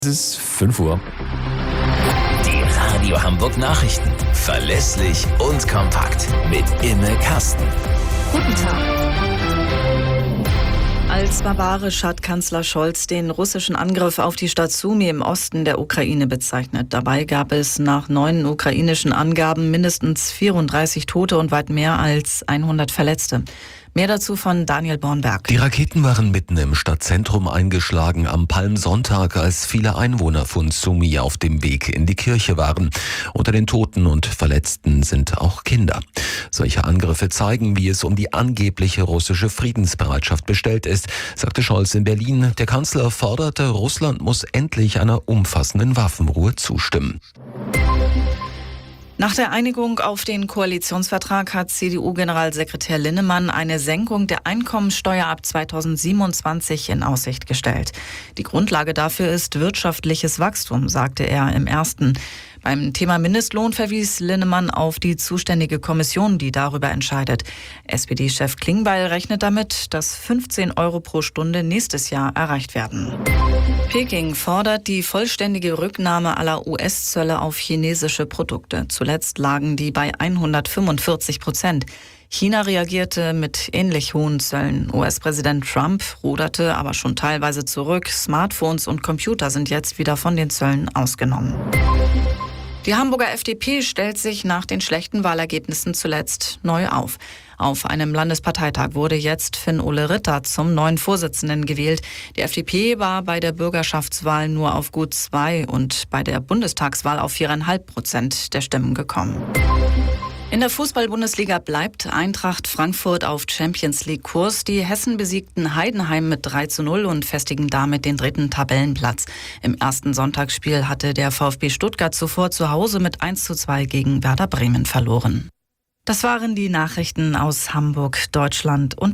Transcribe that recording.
Es ist 5 Uhr. Die Radio Hamburg Nachrichten. Verlässlich und kompakt. Mit Imme Kasten. Guten Tag. Als barbarisch hat Kanzler Scholz den russischen Angriff auf die Stadt Sumy im Osten der Ukraine bezeichnet. Dabei gab es nach neuen ukrainischen Angaben mindestens 34 Tote und weit mehr als 100 Verletzte. Mehr dazu von Daniel Bornberg. Die Raketen waren mitten im Stadtzentrum eingeschlagen am Palmsonntag, als viele Einwohner von Sumy auf dem Weg in die Kirche waren. Unter den Toten und Verletzten sind auch Kinder. Solche Angriffe zeigen, wie es um die angebliche russische Friedensbereitschaft bestellt ist, sagte Scholz in Berlin. Der Kanzler forderte, Russland muss endlich einer umfassenden Waffenruhe zustimmen. Nach der Einigung auf den Koalitionsvertrag hat CDU-Generalsekretär Linnemann eine Senkung der Einkommensteuer ab 2027 in Aussicht gestellt. Die Grundlage dafür ist wirtschaftliches Wachstum, sagte er im ersten. Beim Thema Mindestlohn verwies Linnemann auf die zuständige Kommission, die darüber entscheidet. SPD-Chef Klingbeil rechnet damit, dass 15 Euro pro Stunde nächstes Jahr erreicht werden. Peking fordert die vollständige Rücknahme aller US-Zölle auf chinesische Produkte. Zuletzt lagen die bei 145%. China reagierte mit ähnlich hohen Zöllen. US-Präsident Trump ruderte aber schon teilweise zurück. Smartphones und Computer sind jetzt wieder von den Zöllen ausgenommen. Die Hamburger FDP stellt sich nach den schlechten Wahlergebnissen zuletzt neu auf. Auf einem Landesparteitag wurde jetzt Finn-Ole Ritter zum neuen Vorsitzenden gewählt. Die FDP war bei der Bürgerschaftswahl nur auf gut 2 und bei der Bundestagswahl auf 4,5% der Stimmen gekommen. In der Fußball-Bundesliga bleibt Eintracht Frankfurt auf Champions-League-Kurs. Die Hessen besiegten Heidenheim mit 3:0 und festigen damit den 3. Tabellenplatz. Im ersten Sonntagsspiel hatte der VfB Stuttgart zuvor zu Hause mit 1:2 gegen Werder Bremen verloren. Das waren die Nachrichten aus Hamburg, Deutschland und